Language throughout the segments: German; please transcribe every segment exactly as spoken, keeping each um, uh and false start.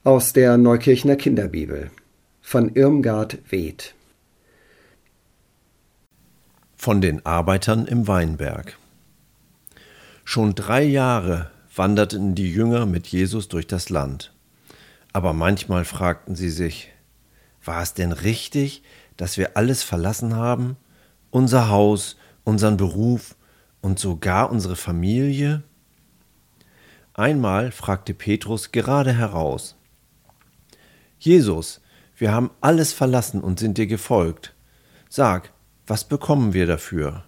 Aus der Neukirchner Kinderbibel von Irmgard Weth. Von den Arbeitern im Weinberg. Schon drei Jahre wanderten die Jünger mit Jesus durch das Land. Aber manchmal fragten sie sich, war es denn richtig, dass wir alles verlassen haben? Unser Haus, unseren Beruf und sogar unsere Familie? Einmal fragte Petrus gerade heraus: Jesus, wir haben alles verlassen und sind dir gefolgt. Sag, was bekommen wir dafür?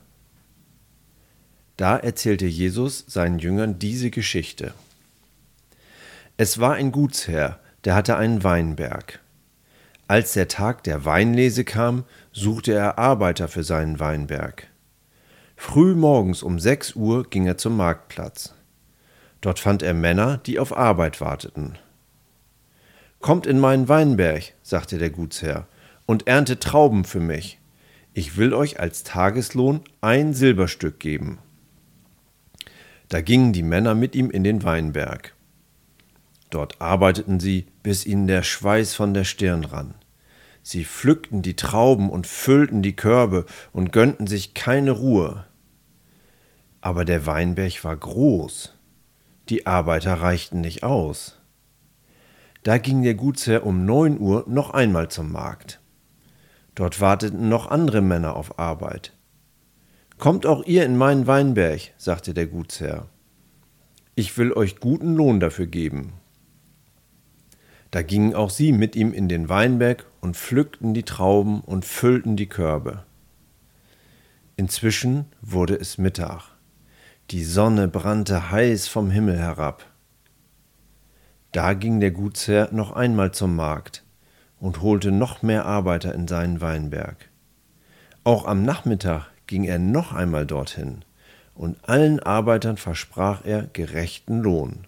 Da erzählte Jesus seinen Jüngern diese Geschichte. Es war ein Gutsherr, der hatte einen Weinberg. Als der Tag der Weinlese kam, suchte er Arbeiter für seinen Weinberg. Früh morgens um sechs Uhr ging er zum Marktplatz. Dort fand er Männer, die auf Arbeit warteten. »Kommt in meinen Weinberg«, sagte der Gutsherr, »und erntet Trauben für mich. Ich will euch als Tageslohn ein Silberstück geben.« Da gingen die Männer mit ihm in den Weinberg. Dort arbeiteten sie, bis ihnen der Schweiß von der Stirn rann. Sie pflückten die Trauben und füllten die Körbe und gönnten sich keine Ruhe. Aber der Weinberg war groß. Die Arbeiter reichten nicht aus. Da ging der Gutsherr um neun Uhr noch einmal zum Markt. Dort warteten noch andere Männer auf Arbeit. »Kommt auch ihr in meinen Weinberg«, sagte der Gutsherr. »Ich will euch guten Lohn dafür geben.« Da gingen auch sie mit ihm in den Weinberg und pflückten die Trauben und füllten die Körbe. Inzwischen wurde es Mittag. Die Sonne brannte heiß vom Himmel herab. Da ging der Gutsherr noch einmal zum Markt und holte noch mehr Arbeiter in seinen Weinberg. Auch am Nachmittag ging er noch einmal dorthin, und allen Arbeitern versprach er gerechten Lohn.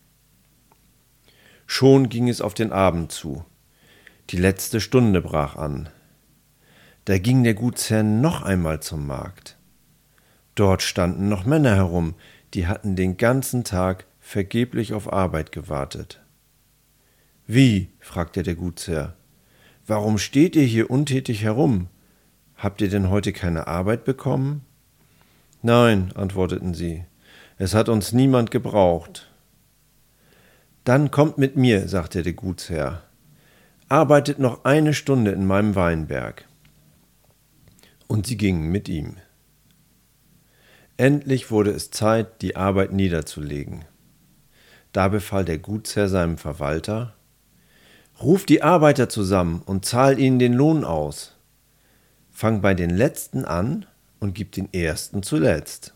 Schon ging es auf den Abend zu. Die letzte Stunde brach an. Da ging der Gutsherr noch einmal zum Markt. Dort standen noch Männer herum, die hatten den ganzen Tag vergeblich auf Arbeit gewartet. »Wie?«, fragte der Gutsherr. »Warum steht ihr hier untätig herum? Habt ihr denn heute keine Arbeit bekommen?« »Nein«, antworteten sie, »es hat uns niemand gebraucht.« »Dann kommt mit mir«, sagte der Gutsherr. »Arbeitet noch eine Stunde in meinem Weinberg.« Und sie gingen mit ihm. Endlich wurde es Zeit, die Arbeit niederzulegen. Da befahl der Gutsherr seinem Verwalter: »Ruf die Arbeiter zusammen und zahl ihnen den Lohn aus. Fang bei den Letzten an und gib den Ersten zuletzt.«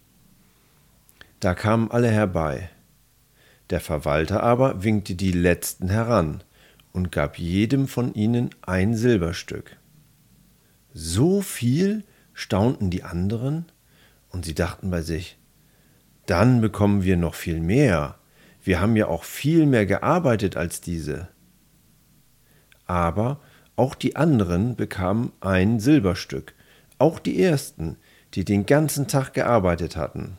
Da kamen alle herbei. Der Verwalter aber winkte die Letzten heran und gab jedem von ihnen ein Silberstück. »So viel?«, staunten die anderen, und sie dachten bei sich: »Dann bekommen wir noch viel mehr. Wir haben ja auch viel mehr gearbeitet als diese.« Aber auch die anderen bekamen ein Silberstück, auch die Ersten, die den ganzen Tag gearbeitet hatten.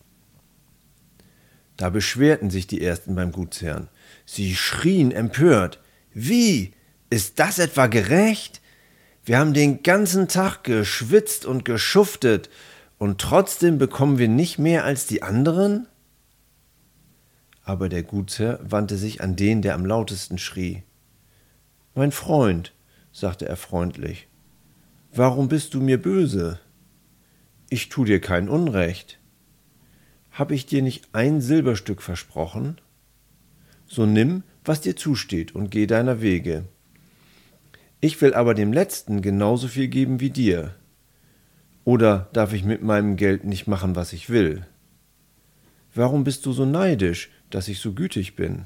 Da beschwerten sich die Ersten beim Gutsherrn. Sie schrien empört: »Wie? Ist das etwa gerecht? Wir haben den ganzen Tag geschwitzt und geschuftet, und trotzdem bekommen wir nicht mehr als die anderen?« Aber der Gutsherr wandte sich an den, der am lautesten schrie. »Mein Freund«, sagte er freundlich, »warum bist du mir böse? Ich tu dir kein Unrecht. Hab ich dir nicht ein Silberstück versprochen? So nimm, was dir zusteht, und geh deiner Wege. Ich will aber dem Letzten genauso viel geben wie dir. Oder darf ich mit meinem Geld nicht machen, was ich will? Warum bist du so neidisch, dass ich so gütig bin?«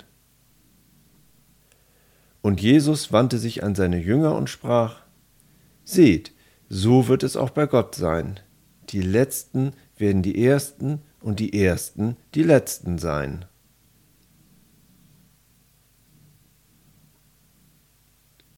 Und Jesus wandte sich an seine Jünger und sprach: »Seht, so wird es auch bei Gott sein. Die Letzten werden die Ersten und die Ersten die Letzten sein.«